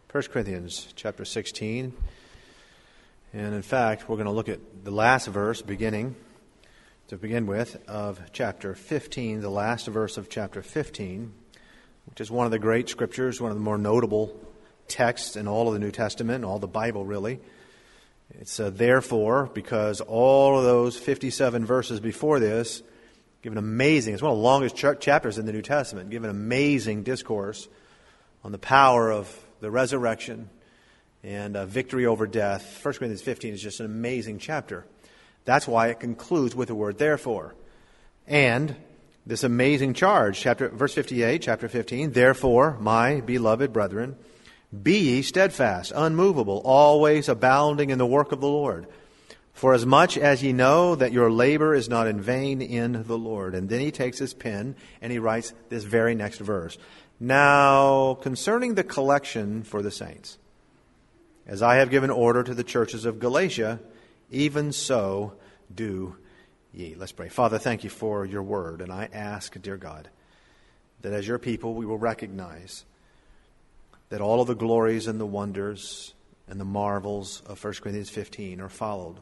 1 Corinthians chapter 16. And in fact, we're going to look at the last verse to begin with of chapter 15, the last verse of chapter 15, which is one of the great scriptures, one of the more notable texts in all of the New Testament, all the Bible really. It's therefore, because all of those 57 verses before this give an amazing, it's one of the longest chapters in the New Testament, give an amazing discourse on the power of the resurrection and victory over death. 1 Corinthians 15 is just an amazing chapter. That's why it concludes with the word therefore. And this amazing charge, verse 58, chapter 15, therefore, my beloved brethren, be ye steadfast, unmovable, always abounding in the work of the Lord. For as much as ye know that your labor is not in vain in the Lord. And then he takes his pen and he writes this very next verse. Now, concerning the collection for the saints, as I have given order to the churches of Galatia, even so do ye. Let's pray. Father, thank you for your word. And I ask, dear God, that as your people we will recognize that all of the glories and the wonders and the marvels of 1 Corinthians 15 are followed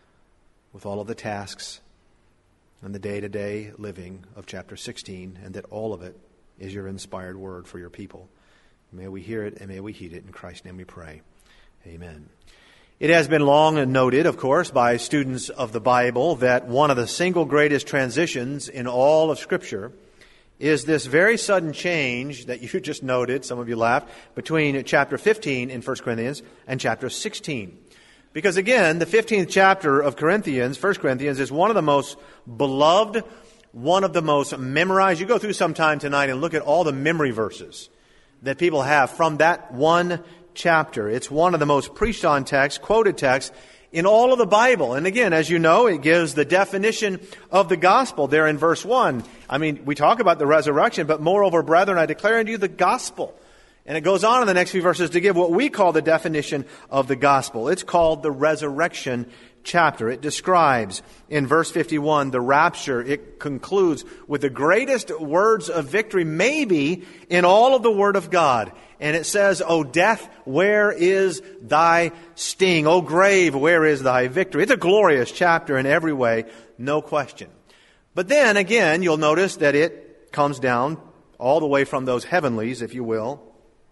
with all of the tasks and the day-to-day living of chapter 16, and that all of it is your inspired word for your people. May we hear it and may we heed it. In Christ's name we pray. Amen. It has been long noted, of course, by students of the Bible that one of the single greatest transitions in all of Scripture is this very sudden change that you just noted, some of you laughed, between chapter 15 in 1 Corinthians and chapter 16. Because again, the 15th chapter of Corinthians, 1 Corinthians, is one of the most beloved, one of the most memorized. You go through sometime tonight and look at all the memory verses that people have from that one chapter. It's one of the most preached on texts, quoted texts in all of the Bible. And again, as you know, it gives the definition of the gospel there in verse 1. I mean, we talk about the resurrection, but moreover, brethren, I declare unto you the gospel. And it goes on in the next few verses to give what we call the definition of the gospel. It's called the resurrection chapter. It describes in verse 51 the rapture. It concludes with the greatest words of victory maybe in all of the Word of God. And it says, O death, where is thy sting? O grave, where is thy victory? It's a glorious chapter in every way, no question. But then again, you'll notice that it comes down all the way from those heavenlies, if you will,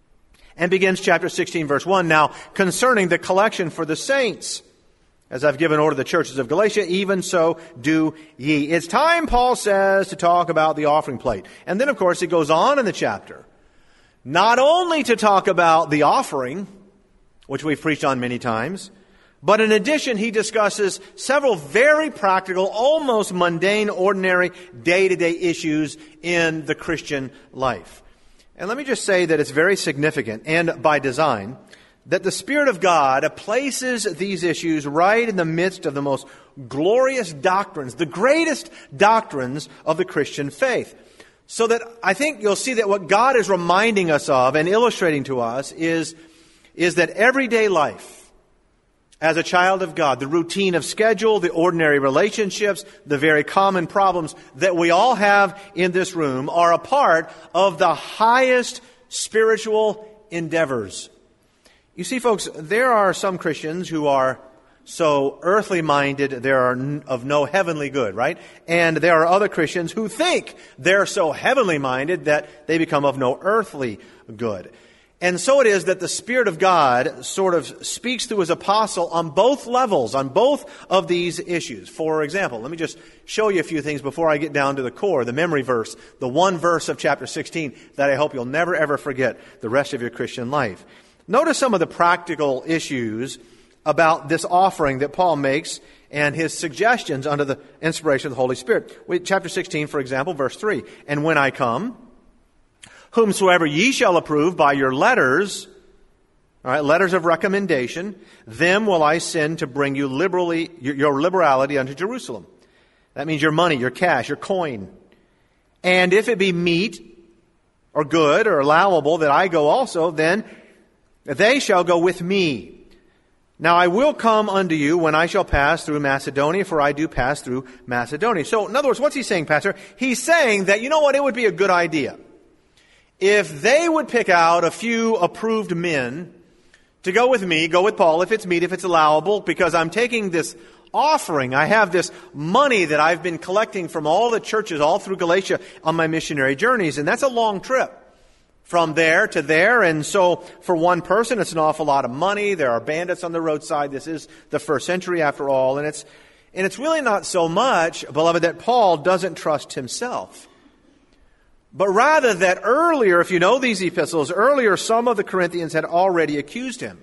and begins chapter 16, verse 1. Now, concerning the collection for the saints, as I've given order to the churches of Galatia, even so do ye. It's time, Paul says, to talk about the offering plate. And then, of course, it goes on in the chapter, not only to talk about the offering, which we've preached on many times, but in addition, he discusses several very practical, almost mundane, ordinary, day-to-day issues in the Christian life. And let me just say that it's very significant, and by design, that the Spirit of God places these issues right in the midst of the most glorious doctrines, the greatest doctrines of the Christian faith. So that I think you'll see that what God is reminding us of and illustrating to us is that everyday life, as a child of God, the routine of schedule, the ordinary relationships, the very common problems that we all have in this room are a part of the highest spiritual endeavors. You see, folks, there are some Christians who are so earthly minded they are of no heavenly good, right? And there are other Christians who think they're so heavenly minded that they become of no earthly good. And so it is that the Spirit of God sort of speaks through His apostle on both levels, on both of these issues. For example, let me just show you a few things before I get down to the core, the memory verse, the one verse of chapter 16 that I hope you'll never ever forget the rest of your Christian life. Notice some of the practical issues about this offering that Paul makes and his suggestions under the inspiration of the Holy Spirit. Chapter 16, for example, verse 3. And when I come, whomsoever ye shall approve by your letters, all right, letters of recommendation, them will I send to bring you liberally your liberality unto Jerusalem. That means your money, your cash, your coin. And if it be meet or good or allowable that I go also, then they shall go with me. Now I will come unto you when I shall pass through Macedonia, for I do pass through Macedonia. So, in other words, what's he saying, Pastor? He's saying that, you know what, it would be a good idea if they would pick out a few approved men to go with me, go with Paul, if it's meet, if it's allowable, because I'm taking this offering. I have this money that I've been collecting from all the churches all through Galatia on my missionary journeys, and that's a long trip from there to there. And so for one person, it's an awful lot of money. There are bandits on the roadside. This is the first century after all, and it's really not so much, beloved, that Paul doesn't trust himself, but rather that earlier, if you know these epistles, earlier some of the Corinthians had already accused him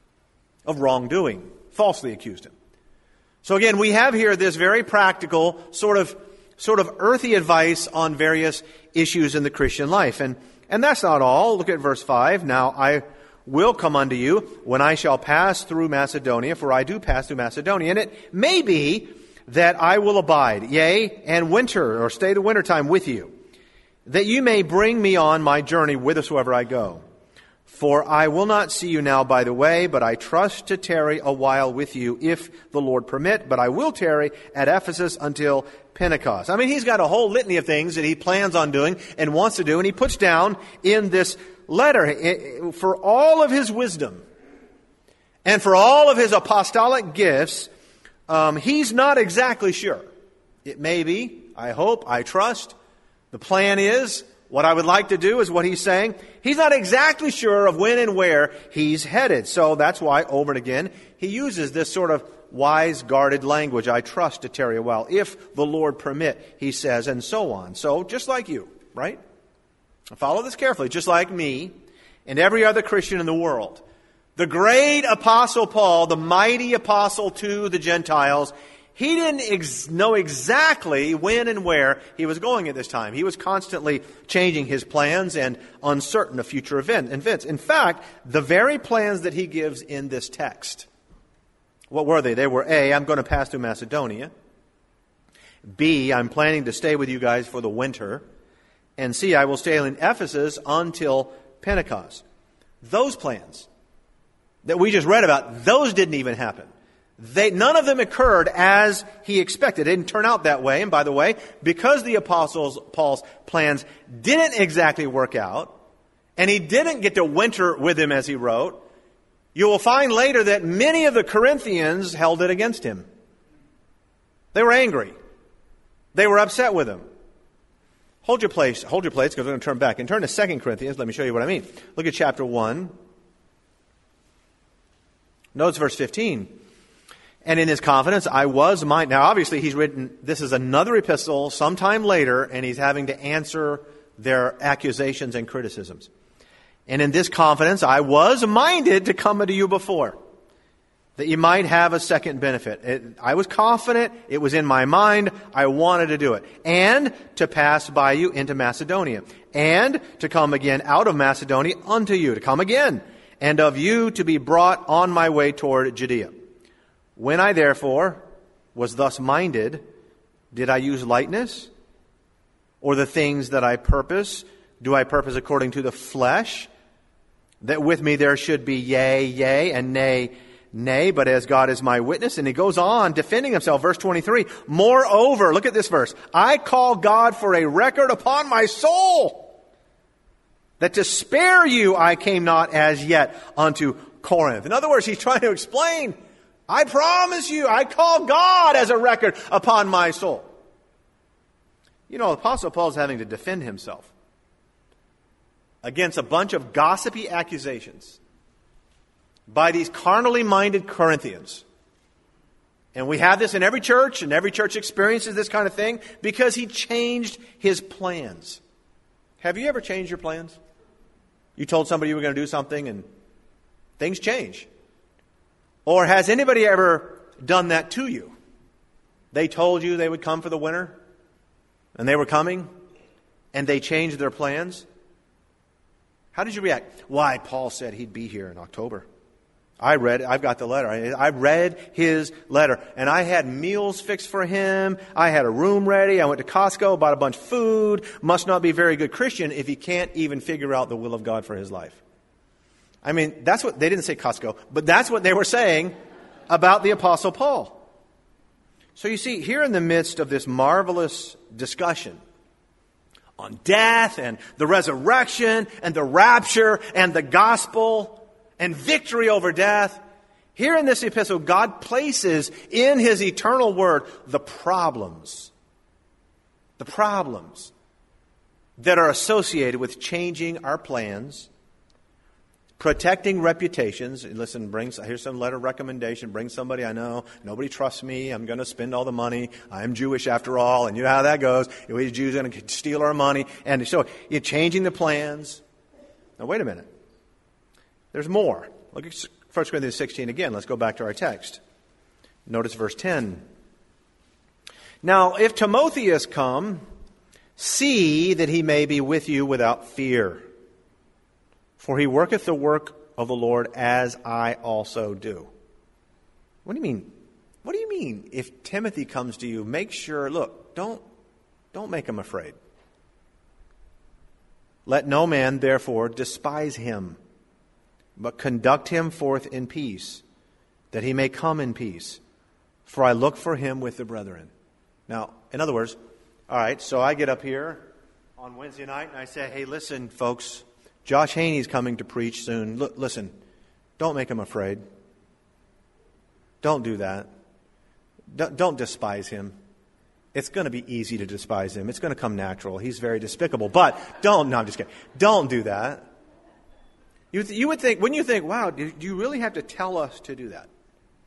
of wrongdoing, falsely accused him. So again, we have here this very practical, sort of earthy advice on various issues in the Christian life. And that's not all. Look at verse 5. Now I will come unto you when I shall pass through Macedonia, for I do pass through Macedonia. And it may be that I will abide, yea, and winter, or stay the wintertime with you, that you may bring me on my journey whithersoever I go. For I will not see you now by the way, but I trust to tarry a while with you, if the Lord permit. But I will tarry at Ephesus until Pentecost. I mean, he's got a whole litany of things that he plans on doing and wants to do, and he puts down in this letter, for all of his wisdom and for all of his apostolic gifts, he's not exactly sure. It may be, I hope, I trust. The plan is, what I would like to do is what he's saying. He's not exactly sure of when and where he's headed. So that's why, over and again, he uses this sort of wise, guarded language. I trust to tarry a while, if the Lord permit, he says, and so on. So, just like you, right? Follow this carefully. Just like me and every other Christian in the world, the great Apostle Paul, the mighty apostle to the Gentiles, he didn't know exactly when and where he was going at this time. He was constantly changing his plans and uncertain of future events. In fact, the very plans that he gives in this text, what were they? They were A, I'm going to pass through Macedonia. B, I'm planning to stay with you guys for the winter. And C, I will stay in Ephesus until Pentecost. Those plans that we just read about, those didn't even happen. None of them occurred as he expected. It didn't turn out that way. And by the way, because the Apostle Paul's plans didn't exactly work out, and he didn't get to winter with him as he wrote, you will find later that many of the Corinthians held it against him. They were angry. They were upset with him. Hold your place, because we're going to turn back. And turn to 2 Corinthians. Let me show you what I mean. Look at chapter 1. Notice verse 15. And in his confidence, I was mine. Now, obviously, he's written, this is another epistle sometime later, and he's having to answer their accusations and criticisms. And in this confidence, I was minded to come unto you before, that you might have a second benefit. I was confident. It was in my mind. I wanted to do it. And to pass by you into Macedonia. And to come again out of Macedonia unto you. To come again. And of you to be brought on my way toward Judea. When I therefore was thus minded, did I use lightness? Or the things that I purpose? Do I purpose according to the flesh? That with me there should be yea, yea, and nay, nay, but as God is my witness. And he goes on defending himself. Verse 23, moreover, look at this verse. I call God for a record upon my soul, that to spare you I came not as yet unto Corinth. In other words, he's trying to explain, I promise you, I call God as a record upon my soul. You know, Apostle Paul's having to defend himself against a bunch of gossipy accusations by these carnally minded Corinthians. And we have this in every church, and every church experiences this kind of thing because he changed his plans. Have you ever changed your plans? You told somebody you were going to do something and things change. Or has anybody ever done that to you? They told you they would come for the winter, and they were coming, and they changed their plans. How did you react? Why, Paul said he'd be here in October. I've got the letter. I read his letter, and I had meals fixed for him. I had a room ready. I went to Costco, bought a bunch of food. Must not be a very good Christian if he can't even figure out the will of God for his life. I mean, that's what, they didn't say Costco, but that's what they were saying about the Apostle Paul. So you see, here in the midst of this marvelous discussion on death and the resurrection and the rapture and the gospel and victory over death. Here in this epistle, God places in His eternal Word the problems that are associated with changing our plans, protecting reputations. Listen, here's some letter of recommendation. Bring somebody I know. Nobody trusts me. I'm going to spend all the money. I'm Jewish after all, and you know how that goes. We Jews are going to steal our money. And so you're changing the plans. Now, wait a minute. There's more. Look at 1 Corinthians 16 again. Let's go back to our text. Notice verse 10. Now, if Timotheus come, see that he may be with you without fear. For he worketh the work of the Lord as I also do. What do you mean? What do you mean if Timothy comes to you, make sure, look, don't make him afraid. Let no man, therefore, despise him, but conduct him forth in peace, that he may come in peace. For I look for him with the brethren. Now, in other words, all right, so I get up here on Wednesday night and I say, hey, listen, folks, Josh Haney's coming to preach soon. Listen, don't make him afraid. Don't do that. Don't despise him. It's going to be easy to despise him. It's going to come natural. He's very despicable. But I'm just kidding. Don't do that. You would think, wouldn't you think, wow, do you really have to tell us to do that?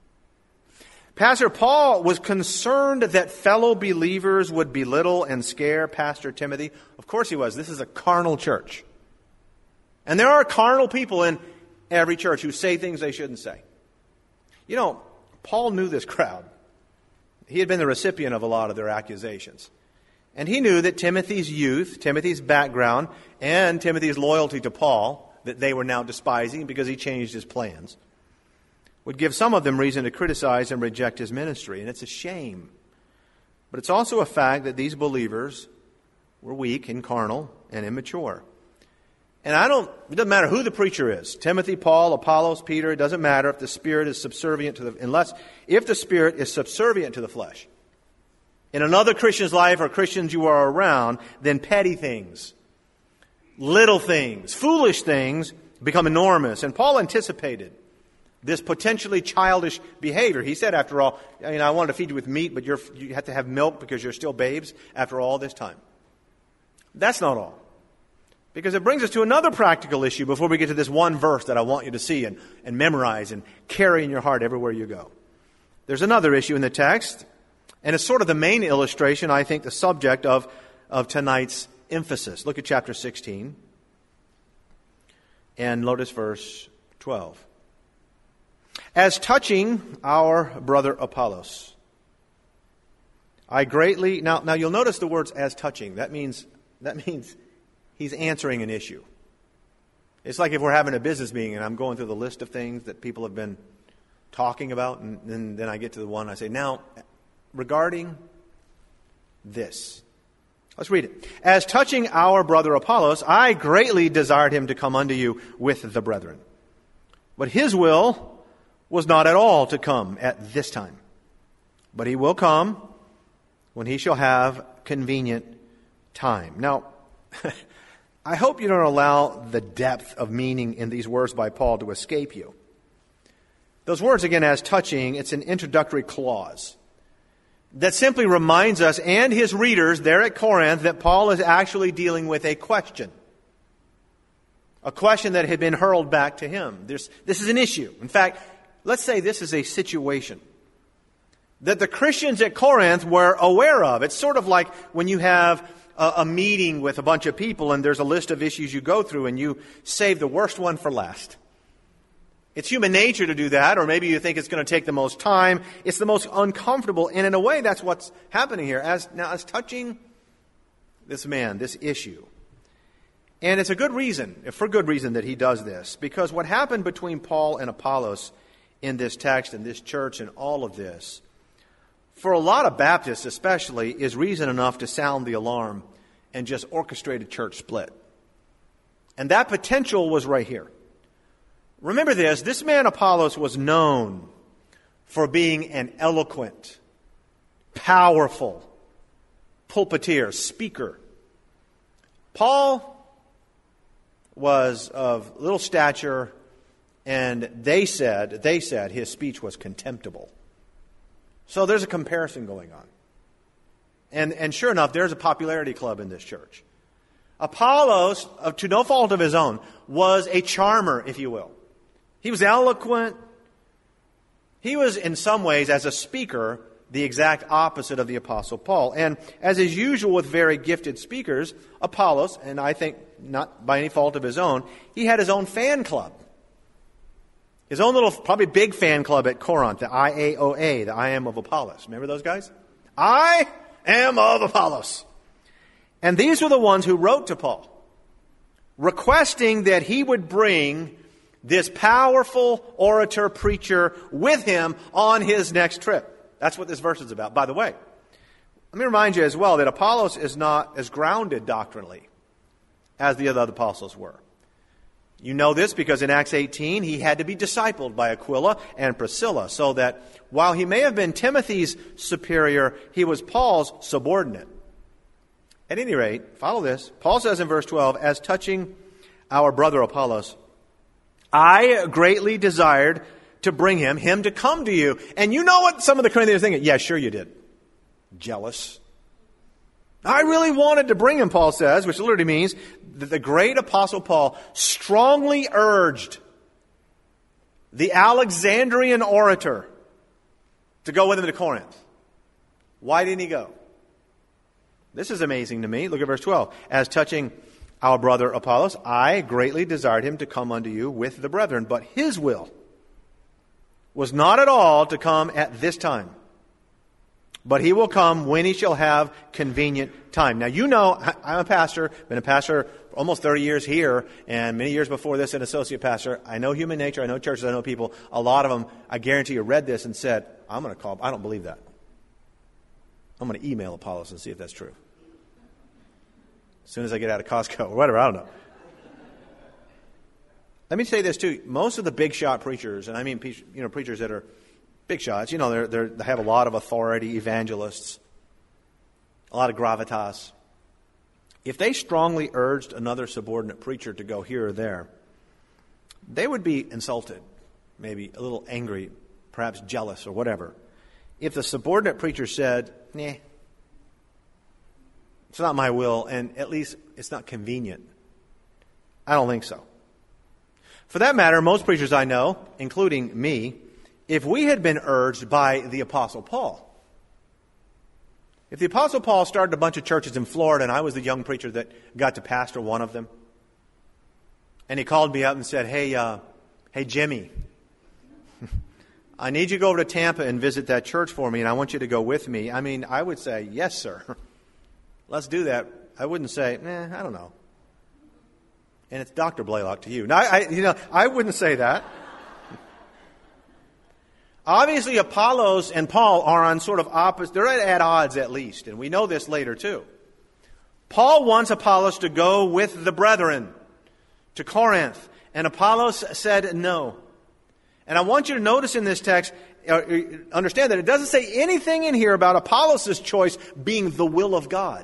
Pastor Paul was concerned that fellow believers would belittle and scare Pastor Timothy. Of course he was. This is a carnal church. And there are carnal people in every church who say things they shouldn't say. You know, Paul knew this crowd. He had been the recipient of a lot of their accusations. And he knew that Timothy's youth, Timothy's background, and Timothy's loyalty to Paul, that they were now despising because he changed his plans, would give some of them reason to criticize and reject his ministry. And it's a shame. But it's also a fact that these believers were weak and carnal and immature. And it doesn't matter who the preacher is. Timothy, Paul, Apollos, Peter, it doesn't matter if the Spirit is subservient if the Spirit is subservient to the flesh. In another Christian's life or Christians you are around, then petty things, little things, foolish things become enormous. And Paul anticipated this potentially childish behavior. He said, after all, I wanted to feed you with meat, but you have to have milk because you're still babes after all this time. That's not all. Because it brings us to another practical issue before we get to this one verse that I want you to see and memorize and carry in your heart everywhere you go. There's another issue in the text, and it's sort of the main illustration, I think, the subject of tonight's emphasis. Look at chapter 16 and notice verse 12. As touching our brother Apollos, I greatly... Now you'll notice the words as touching. That means he's answering an issue. It's like if we're having a business meeting and I'm going through the list of things that people have been talking about, and then I get to the one I say, now, regarding this. Let's read it. As touching our brother Apollos, I greatly desired him to come unto you with the brethren. But his will was not at all to come at this time. But he will come when he shall have convenient time. Now, I hope you don't allow the depth of meaning in these words by Paul to escape you. Those words, again, as touching, it's an introductory clause that simply reminds us and his readers there at Corinth that Paul is actually dealing with a question. A question that had been hurled back to him. This is an issue. In fact, let's say this is a situation that the Christians at Corinth were aware of. It's sort of like when you have a meeting with a bunch of people and there's a list of issues you go through and you save the worst one for last. It's human nature to do that, or maybe you think it's going to take the most time. It's the most uncomfortable, and in a way that's what's happening here. As touching this man, this issue. And it's for good reason that he does this, because what happened between Paul and Apollos in this text and this church and all of this, for a lot of Baptists especially, is reason enough to sound the alarm and just orchestrate a church split. And that potential was right here. Remember this man Apollos was known for being an eloquent, powerful pulpiteer, speaker. Paul was of little stature and they said his speech was contemptible. So there's a comparison going on. And sure enough, there's a popularity club in this church. Apollos, to no fault of his own, was a charmer, if you will. He was eloquent. He was, in some ways, as a speaker, the exact opposite of the Apostle Paul. And as is usual with very gifted speakers, Apollos, and I think not by any fault of his own, he had his own fan club. His own little, probably big fan club at Corinth, the IAOA, the I Am of Apollos. Remember those guys? I am of Apollos. And these were the ones who wrote to Paul, requesting that he would bring this powerful orator preacher with him on his next trip. That's what this verse is about. By the way, let me remind you as well that Apollos is not as grounded doctrinally as the other apostles were. You know this because in Acts 18, he had to be discipled by Aquila and Priscilla, so that while he may have been Timothy's superior, he was Paul's subordinate. At any rate, follow this. Paul says in verse 12, as touching our brother Apollos, I greatly desired to bring him to come to you. And you know what some of the Corinthians are thinking? Yeah, sure you did. Jealous. I really wanted to bring him, Paul says, which literally means that the great apostle Paul strongly urged the Alexandrian orator to go with him to Corinth. Why didn't he go? This is amazing to me. Look at verse 12. As touching our brother Apollos, I greatly desired him to come unto you with the brethren, but his will was not at all to come at this time, but he will come when he shall have convenient time. Now, you know, I'm a pastor, been a pastor almost 30 years here, and many years before this, an associate pastor. I know human nature, I know churches, I know people. A lot of them, I guarantee you, read this and said, I'm going to call, I don't believe that. I'm going to email Apollos and see if that's true. As soon as I get out of Costco or whatever, I don't know. Let me say this too. Most of the big shot preachers, and I mean preachers that are big shots, they have a lot of authority, evangelists, a lot of gravitas. If they strongly urged another subordinate preacher to go here or there, they would be insulted, maybe a little angry, perhaps jealous or whatever. If the subordinate preacher said, nah, it's not my will, and at least it's not convenient, I don't think so. For that matter, most preachers I know, including me, if we had been urged by the Apostle Paul, if the Apostle Paul started a bunch of churches in Florida and I was the young preacher that got to pastor one of them, and he called me up and said, hey Jimmy, I need you to go over to Tampa and visit that church for me, and I want you to go with me. I mean, I would say, yes, sir. Let's do that. I wouldn't say, I don't know. And it's Dr. Blaylock to you. Now, I wouldn't say that. Obviously, Apollos and Paul are on sort of opposite, they're at odds at least, and we know this later too. Paul wants Apollos to go with the brethren to Corinth, and Apollos said no. And I want you to notice in this text, understand that it doesn't say anything in here about Apollos' choice being the will of God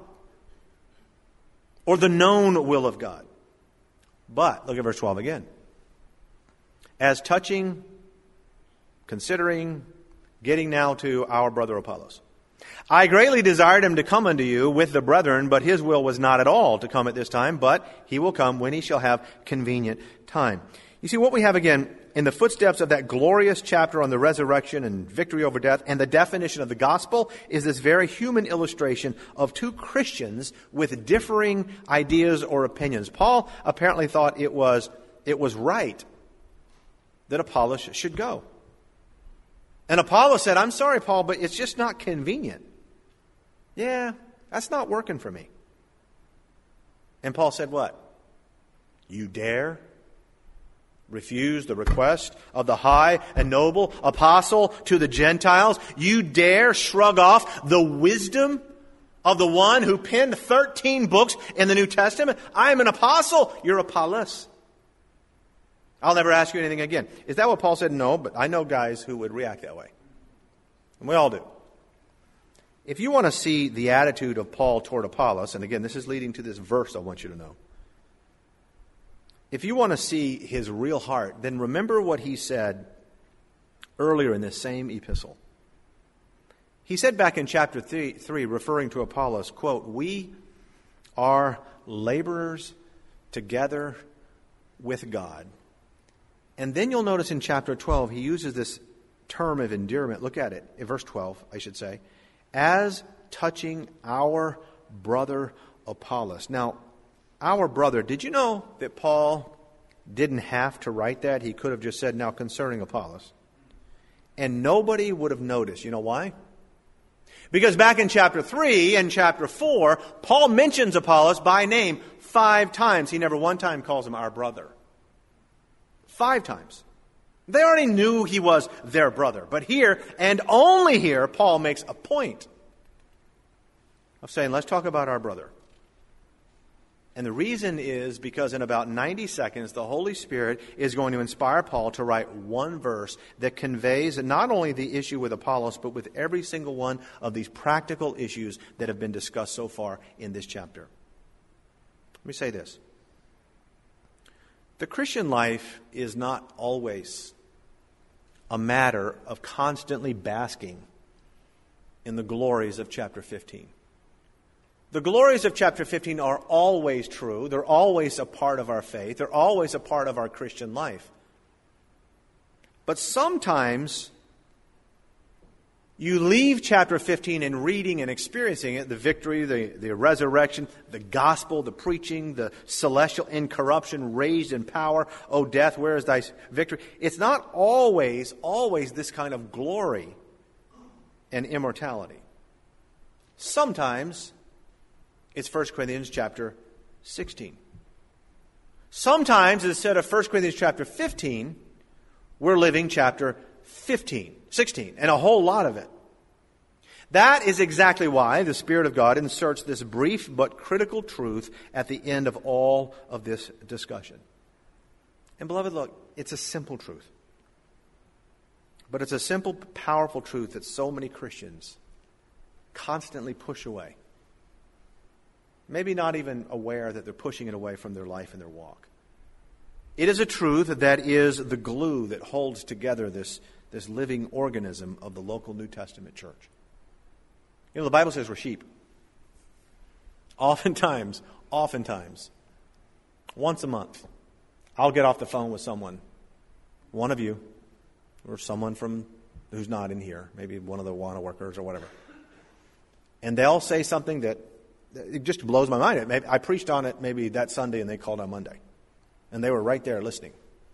or the known will of God. But, look at verse 12 again. As touching, considering, getting now to our brother Apollos. I greatly desired him to come unto you with the brethren, but his will was not at all to come at this time, but he will come when he shall have convenient time. You see, what we have again in the footsteps of that glorious chapter on the resurrection and victory over death and the definition of the gospel is this very human illustration of two Christians with differing ideas or opinions. Paul apparently thought it was right that Apollos should go. And Apollos said, I'm sorry, Paul, but it's just not convenient. Yeah, that's not working for me. And Paul said what? You dare refuse the request of the high and noble apostle to the Gentiles? You dare shrug off the wisdom of the one who penned 13 books in the New Testament? I am an apostle. You're Apollos. I'll never ask you anything again. Is that what Paul said? No, but I know guys who would react that way. And we all do. If you want to see the attitude of Paul toward Apollos, and again, this is leading to this verse I want you to know. if you want to see his real heart, then remember what he said earlier in this same epistle. He said back in chapter 3, referring to Apollos, quote, "We are laborers together with God." And then you'll notice in chapter 12, he uses this term of endearment. Look at it, in verse 12, I should say. "As touching our brother Apollos." Now, our brother, did you know that Paul didn't have to write that? He could have just said, "Now concerning Apollos." And nobody would have noticed. You know why? Because back in chapter 3 and chapter 4, Paul mentions Apollos by name 5 times. He never one time calls him our brother. 5 times. They already knew he was their brother. But here, and only here, Paul makes a point of saying, let's talk about our brother. And the reason is because in about 90 seconds, the Holy Spirit is going to inspire Paul to write one verse that conveys not only the issue with Apollos, but with every single one of these practical issues that have been discussed so far in this chapter. Let me say this. The Christian life is not always a matter of constantly basking in the glories of chapter 15. The glories of chapter 15 are always true. They're always a part of our faith. They're always a part of our Christian life. But sometimes you leave chapter 15 and reading and experiencing it, the victory, the resurrection, the gospel, the preaching, the celestial incorruption, raised in power. O death, where is thy victory? It's not always this kind of glory and immortality. Sometimes it's 1 Corinthians chapter 16. Sometimes instead of 1 Corinthians chapter 15, we're living chapter 16, and a whole lot of it. That is exactly why the Spirit of God inserts this brief but critical truth at the end of all of this discussion. And beloved, look, it's a simple truth. But it's a simple, powerful truth that so many Christians constantly push away. Maybe not even aware that they're pushing it away from their life and their walk. It is a truth that is the glue that holds together this living organism of the local New Testament church. You know, the Bible says we're sheep. Oftentimes, once a month, I'll get off the phone with someone, one of you, or someone from who's not in here, maybe one of the WANA workers or whatever. And they'll say something that it just blows my mind. I preached on it maybe that Sunday and they called on Monday. And they were right there listening.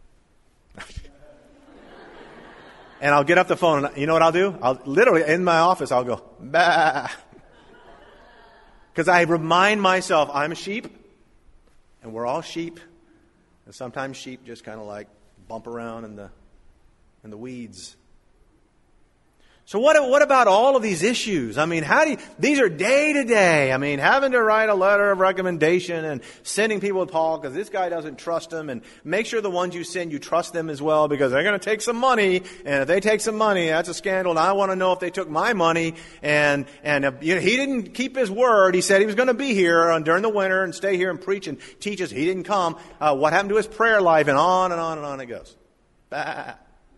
And I'll get off the phone and you know what I'll do? I'll literally, in my office, I'll go, bah. Because I remind myself I'm a sheep and we're all sheep. And sometimes sheep just kind of like bump around in the weeds. So what about all of these issues? I mean, these are day to day. I mean, having to write a letter of recommendation and sending people to Paul because this guy doesn't trust them, and make sure the ones you send, you trust them as well because they're going to take some money, and if they take some money, that's a scandal, and I want to know if they took my money, and he didn't keep his word. He said he was going to be here during the winter and stay here and preach and teach us. He didn't come. What happened to his prayer life? And on and on and on it goes. Bah.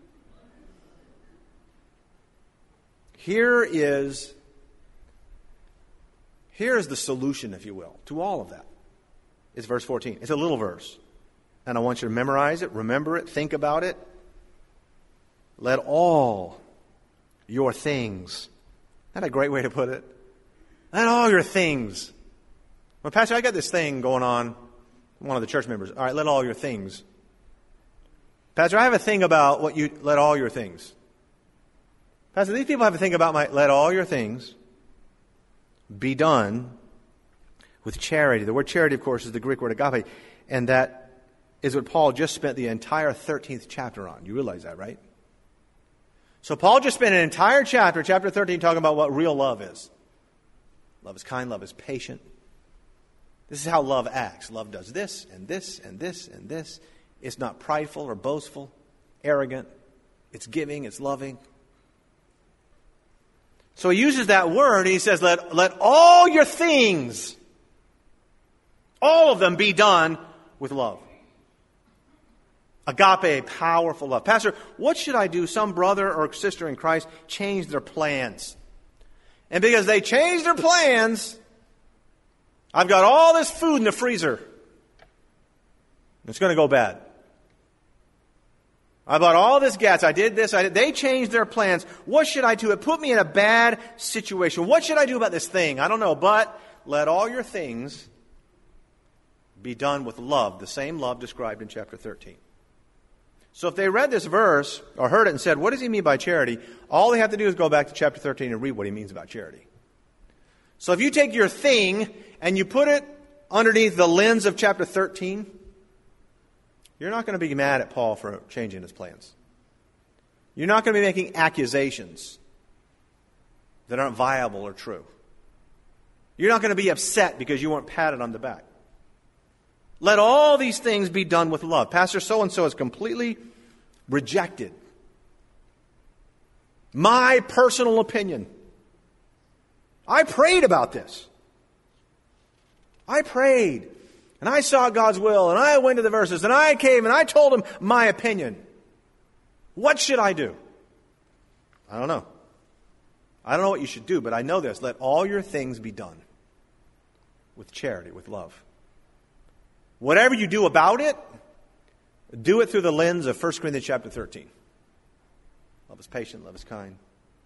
Here is the solution, if you will, to all of that. It's verse 14. It's a little verse. And I want you to memorize it, remember it, think about it. Let all your things. Isn't that a great way to put it? Let all your things. Well, Pastor, I got this thing going on. One of the church members. All right, let all your things. Pastor, I have a thing about what you let all your things. Pastor, these people have a thing about let all your things be done with charity. The word charity, of course, is the Greek word agape, and that is what Paul just spent the entire 13th chapter on. You realize that, right? So Paul just spent an entire chapter 13, talking about what real love is. Love is kind, love is patient. This is how love acts. Love does this, and this, and this, and this. It's not prideful or boastful, arrogant. It's giving, it's loving. So he uses that word and he says, let all your things, all of them be done with love. Agape, powerful love. Pastor, what should I do? Some brother or sister in Christ changed their plans. And because they changed their plans, I've got all this food in the freezer. It's going to go bad. I bought all this gas. I did this. They changed their plans. What should I do? It put me in a bad situation. What should I do about this thing? I don't know. But let all your things be done with love, the same love described in chapter 13. So if they read this verse or heard it and said, what does he mean by charity? All they have to do is go back to chapter 13 and read what he means about charity. So if you take your thing and you put it underneath the lens of chapter 13, you're not going to be mad at Paul for changing his plans. You're not going to be making accusations that aren't viable or true. You're not going to be upset because you weren't patted on the back. Let all these things be done with love. Pastor so-and-so is completely rejected my personal opinion. I prayed about this. I prayed. And I saw God's will. And I went to the verses. And I came and I told him my opinion. What should I do? I don't know. I don't know what you should do, but I know this. Let all your things be done with charity, with love. Whatever you do about it, do it through the lens of 1 Corinthians chapter 13. Love is patient, love is kind.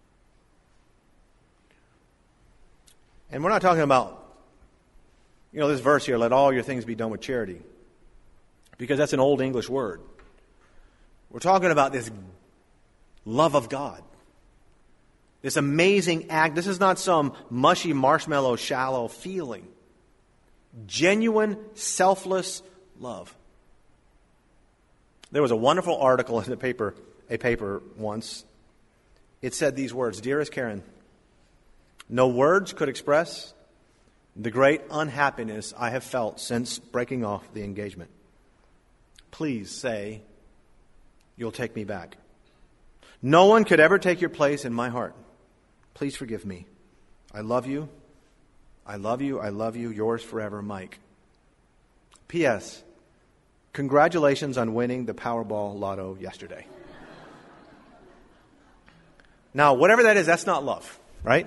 And we're not talking about, this verse here, let all your things be done with charity. Because that's an old English word. We're talking about this love of God. This amazing act. This is not some mushy, marshmallow, shallow feeling. Genuine, selfless love. There was a wonderful article in a paper once. It said these words, Dearest Karen, no words could express the great unhappiness I have felt since breaking off the engagement. Please say you'll take me back. No one could ever take your place in my heart. Please forgive me. I love you. I love you. I love you. Yours forever, Mike. P.S. Congratulations on winning the Powerball Lotto yesterday. Now, whatever that is, that's not love, right?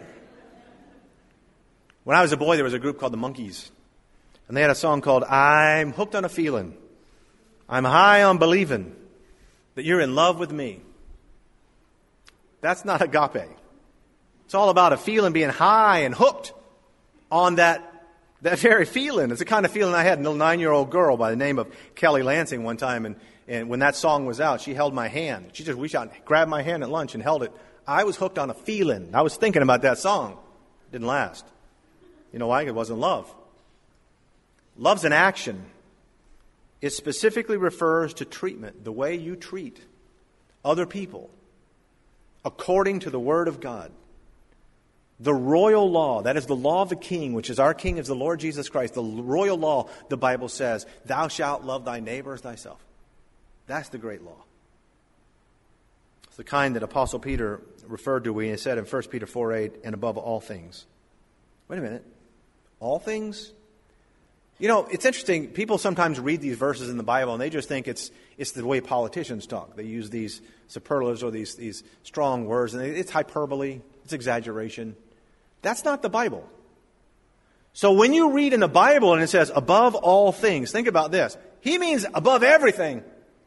When I was a boy, there was a group called the Monkees. And they had a song called, I'm hooked on a feeling. I'm high on believing that you're in love with me. That's not agape. It's all about a feeling, being high and hooked on that very feeling. It's the kind of feeling I had. A little 9-year-old girl by the name of Kelly Lansing one time, and when that song was out, she held my hand. She just reached out and grabbed my hand at lunch and held it. I was hooked on a feeling. I was thinking about that song. It didn't last. You know why? It wasn't love. Love's an action. It specifically refers to treatment, the way you treat other people according to the Word of God. The royal law, that is the law of the King, which is our King is the Lord Jesus Christ. The royal law, the Bible says, thou shalt love thy neighbor as thyself. That's the great law. It's the kind that Apostle Peter referred to when he said in 1 Peter 4:8, and above all things. Wait a minute. All things? It's interesting. People sometimes read these verses in the Bible and they just think it's the way politicians talk. They use these superlatives or these strong words, and it's hyperbole, it's exaggeration. That's not the Bible. So when you read in the Bible and it says above all things, think about this. He means above everything.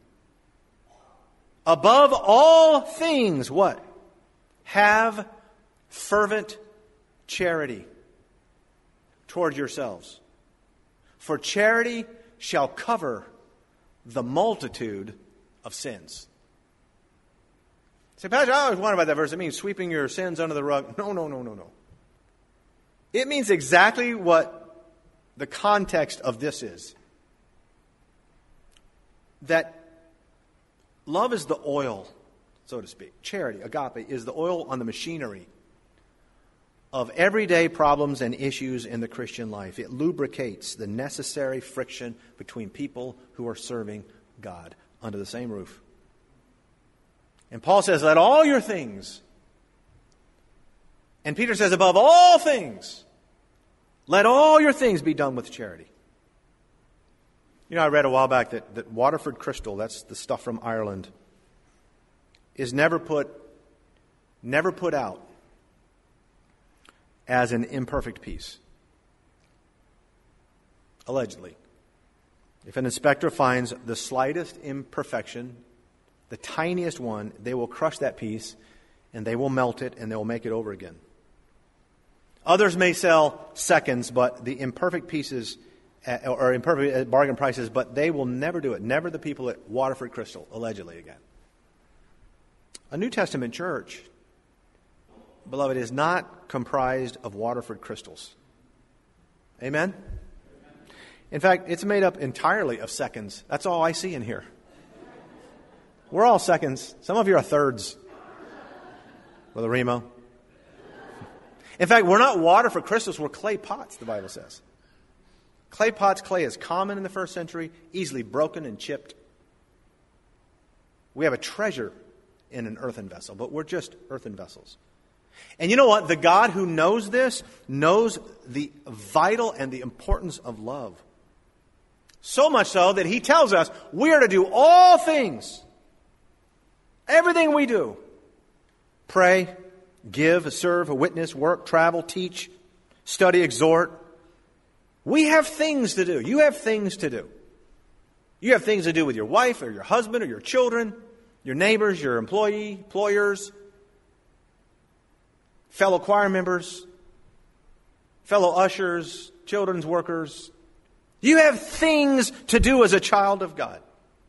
Above all things, what? Have fervent charity toward yourselves. For charity shall cover the multitude of sins. Say, Pastor, I always wondered about that verse. It means sweeping your sins under the rug. No. It means exactly what the context of this is. That love is the oil, so to speak. Charity, agape, is the oil on the machinery of everyday problems and issues in the Christian life. It lubricates the necessary friction between people who are serving God under the same roof. And Paul says, let all your things. And Peter says, above all things, let all your things be done with charity. You know, I read a while back that Waterford crystal, that's the stuff from Ireland, is never put out as an imperfect piece. Allegedly. If an inspector finds the slightest imperfection, the tiniest one, they will crush that piece and they will melt it and they will make it over again. Others may sell seconds, but the imperfect pieces or imperfect at bargain prices, but they will never do it. Never the people at Waterford Crystal, allegedly again. A New Testament church, beloved, is not comprised of Waterford crystals. Amen? In fact, it's made up entirely of seconds. That's all I see in here. We're all seconds. Some of you are thirds. Brother Remo. In fact, we're not Waterford crystals. We're clay pots, the Bible says. Clay pots, clay is common in the first century, easily broken and chipped. We have a treasure in an earthen vessel, but we're just earthen vessels. And you know what? The God who knows this knows the vital and the importance of love. So much so that He tells us we are to do all things, everything we do. Pray, give, serve, witness, work, travel, teach, study, exhort. We have things to do. You have things to do. You have things to do with your wife or your husband or your children, your neighbors, your employers, fellow choir members, fellow ushers, children's workers. You have things to do as a child of God.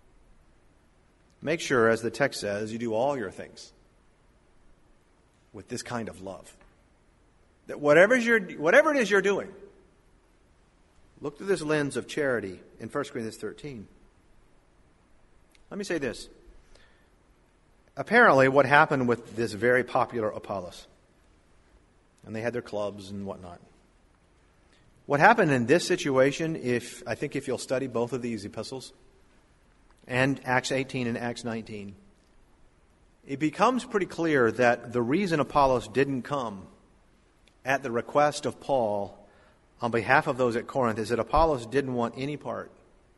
Make sure, as the text says, you do all your things with this kind of love. That whatever it is you're doing, look through this lens of charity in 1 Corinthians 13. Let me say this. Apparently, what happened with this very popular Apollos, and they had their clubs and whatnot. What happened in this situation, if you'll study both of these epistles, and Acts 18 and Acts 19, it becomes pretty clear that the reason Apollos didn't come at the request of Paul on behalf of those at Corinth is that Apollos didn't want any part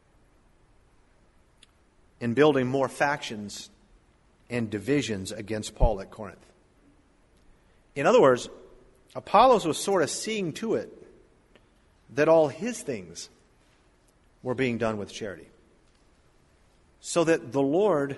in building more factions and divisions against Paul at Corinth. In other words, Apollos was sort of seeing to it that all his things were being done with charity. So that the Lord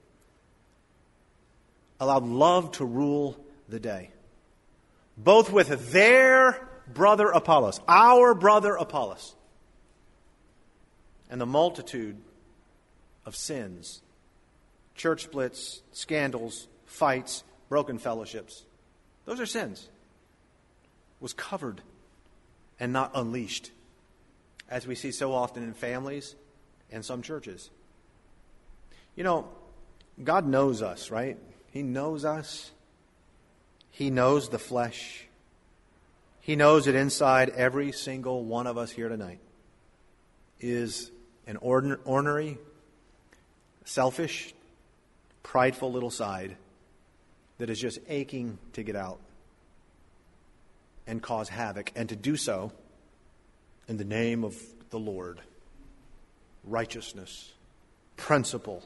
allowed love to rule the day. Both with their brother Apollos, our brother Apollos, and the multitude of sins, church splits, scandals, fights, broken fellowships. Those are sins. Was covered and not unleashed, as we see so often in families and some churches. You know, God knows us, right? He knows us. He knows the flesh. He knows that inside every single one of us here tonight is an ornery, selfish, prideful little side that is just aching to get out and cause havoc, and to do so in the name of the Lord. Righteousness, principle.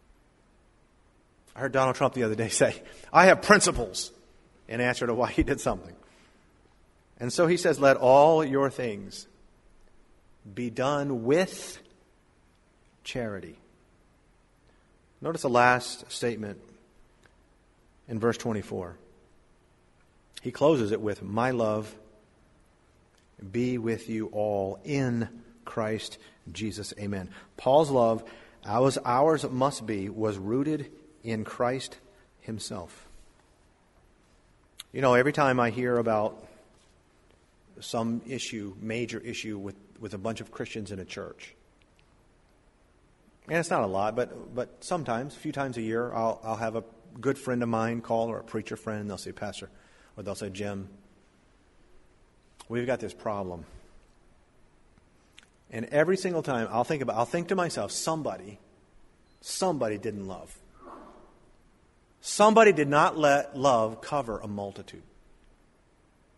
I heard Donald Trump the other day say, I have principles, in answer to why he did something. And so he says, let all your things be done with charity. Notice the last statement in verse 24. He closes it with, my love be with you all in Christ Jesus. Amen. Paul's love, ours must be, was rooted in Christ Himself. You know, every time I hear about some issue, major issue with a bunch of Christians in a church, and it's not a lot, but sometimes, a few times a year, I'll have a good friend of mine call, or a preacher friend, and they'll say, Pastor, or they'll say, Jim, we've got this problem. And every single time I'll think to myself, somebody didn't love. Somebody did not let love cover a multitude.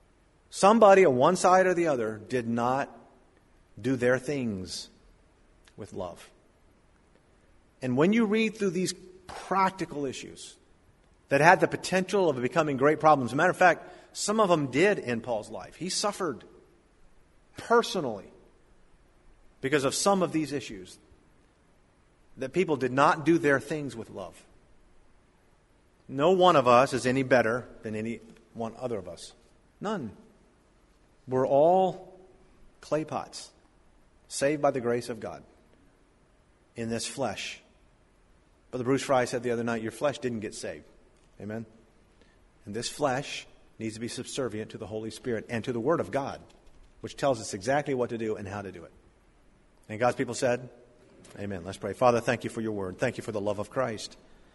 Somebody on one side or the other did not do their things with love. And when you read through these practical issues that had the potential of becoming great problems, as a matter of fact, some of them did in Paul's life. He suffered personally because of some of these issues, that people did not do their things with love. No one of us is any better than any one other of us. None. We're all clay pots, saved by the grace of God in this flesh. Brother Bruce Fry said the other night, your flesh didn't get saved. Amen? And this flesh needs to be subservient to the Holy Spirit and to the Word of God, which tells us exactly what to do and how to do it. And God's people said, amen. Let's pray. Father, thank you for your Word. Thank you for the love of Christ.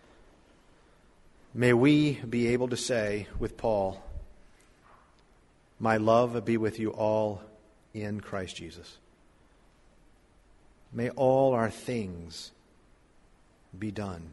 May we be able to say with Paul, my love be with you all in Christ Jesus. May all our things be done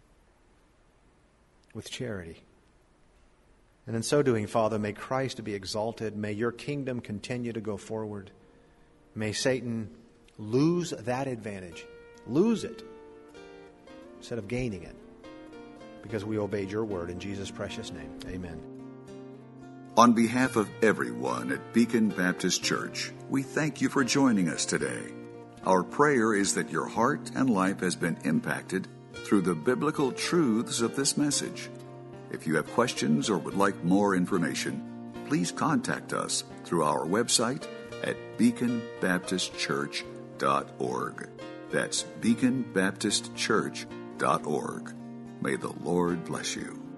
with charity. And in so doing, Father, may Christ be exalted. May your kingdom continue to go forward. May Satan lose that advantage. Lose it instead of gaining it, because we obeyed your word in Jesus' precious name. Amen. On behalf of everyone at Beacon Baptist Church, we thank you for joining us today. Our prayer is that your heart and life has been impacted through the biblical truths of this message. If you have questions or would like more information, please contact us through our website at beaconbaptistchurch.org. That's beaconbaptistchurch.org. May the Lord bless you.